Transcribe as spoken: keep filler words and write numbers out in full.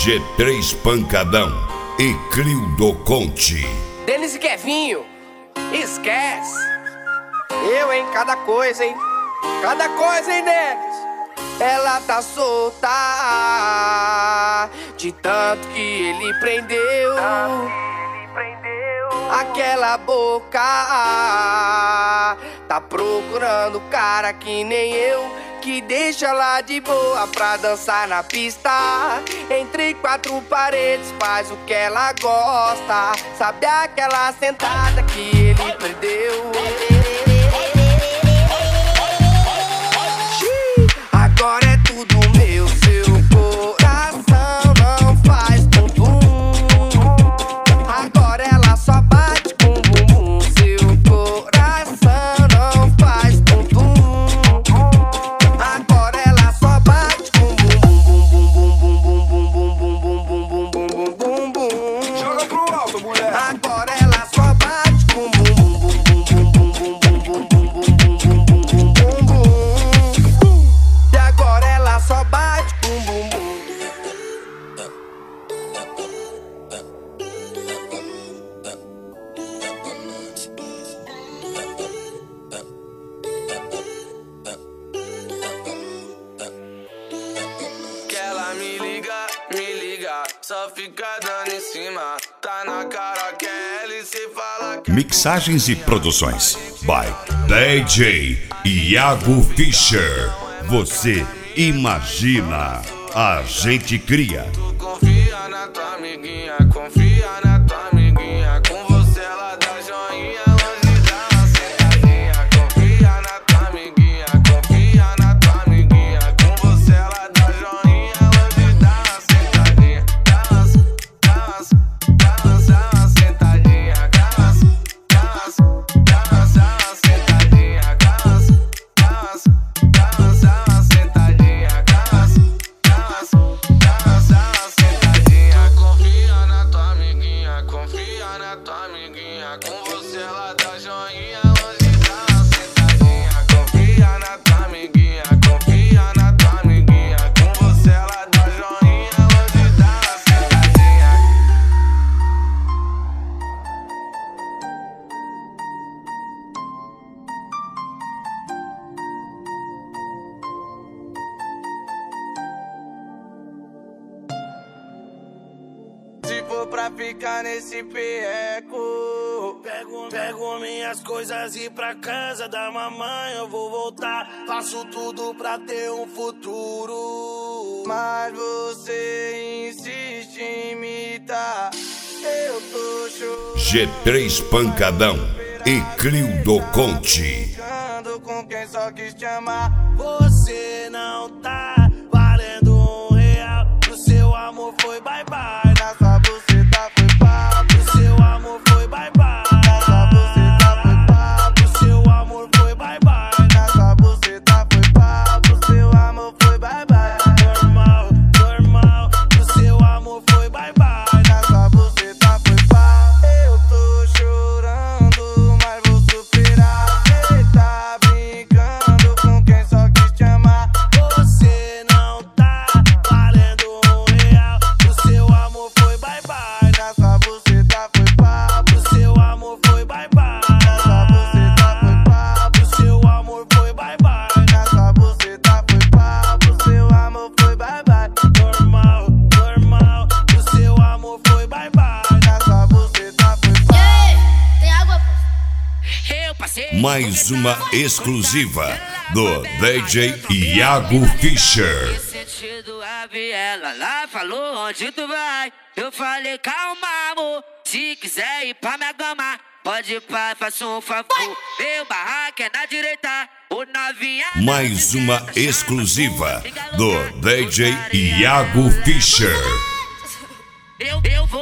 G três Pancadão e Crildo Conte. Denis e Kevinho, esquece. Eu, hein, cada coisa, hein. Cada coisa, hein, Denis. Ela tá solta de tanto que ele prendeu. Aquela boca tá procurando cara que nem eu, que deixa ela de boa pra dançar na pista. Entre quatro paredes faz o que ela gosta. Sabe aquela sentada que ele perdeu? Agora é tudo meu, seu coração não faz bumbum. Agora ela só bate com bumbum. Seu coração não faz bumbum. Agora ela só bate com bumbum, bumbum, bumbum, bumbum, bumbum, bumbum, bumbum, bumbum, bumbum. Joga pro alto, mulher. Agora ela só bate com bumbum, bumbum, bumbum, bumbum, bumbum, bumbum, bumbum, bumbum, bumbum. E agora ela só bate com bumbum. Que ela me liga, me liga, só fica dando em cima. Tá na cara que é ela e cê fala que... Mixagens e produções by D J Iago Fischer. Você imagina, a gente cria. Tu confia na tua amiguinha, confia na tua amiguinha. Com você ela dá joinha, longe dá uma sentadinha. Confia na tua amiguinha, confia na tua amiguinha. Com você ela dá joinha, longe dá uma sentadinha. Dá uma, dá uma, dá uma, dá uma sentadinha. Dá uma, dá uma, dá uma, dá uma sentadinha. Dá uma, dá uma, dá uma, dá uma sentadinha. Dá uma, dá uma, dá uma sentadinha. Confia na tua amiguinha, confia na tua amiguinha. Com você ela dá joinha, longe dá uma sentadinha. Confia na tua amiguinha, confia na tua amiguinha. Com você ela dá joinha, longe dá uma sentadinha. Se for pra ficar nesse perreco, Pego, pego minhas coisas e pra casa da mamãe eu vou voltar. Faço tudo pra ter um futuro. mas você insiste em imitar. Eu tô chorando G três Pancadão e Crildo Conte. com quem só quis te amar. Você não tá valendo um real. O seu amor foi bye bye. Na sua buceta foi papo. O seu amor foi bye bye. Na sua buceta foi papo. O seu amor foi bye bye. Na sua buceta foi papo. O seu amor foi bye bye. Normal, normal. O seu amor foi bye bye. Na sua buceta foi papo. Eu tô chorando, mas vou superar. Cê tá brincando com quem só quis te amar. Você não tá valendo um real. O seu amor foi bye bye. Na sua buceta foi papo. O seu amor foi bye bye. Na sua buceta foi papo. O seu amor foi bye bye. Na sua buceta foi papo. O seu amor foi bye bye. Normal, normal. O seu amor foi bye bye. Na sua buceta foi papo. Tem água, pô? Eu passei. Mais uma exclusiva do D J Iago Fischer. Sentido a viela lá falou onde tu vai. Eu falei calma amor, se quiser ir pra minha gama pode ir pra, faça um favor. Meu barraco é na direita, o novinha. Mais uma exclusiva do D J Iago Fischer. Eu, eu vou